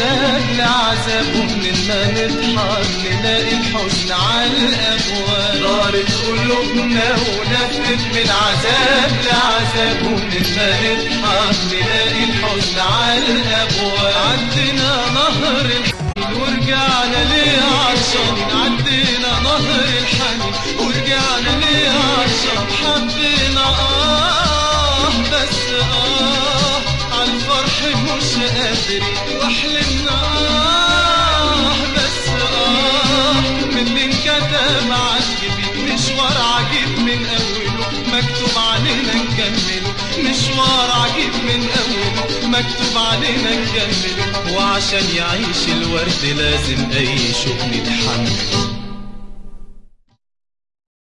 عذاب لعذاب، ومن ما نضحك نلاقي الحزن على الأبواب. دارت قلوبنا ونفت من عذاب لعذاب، ومن ما نضحك نلاقي الحزن على الأبواب. عدينا نهر الحنين ورجعنا ليه عطشانين، عدينا نهر الحنين ورجعنا ليه عطشان. حبينا بس عالفرح مش قادرين، واحلمنا بس من اللي انكتب عالجبين. مشوار عجيب من اوله مكتوب علينا نكمله، مشوار عجيب من اوله مكتوب علينا نكمله. وعشان يعيش الورد لازم اي شوق نتحمل.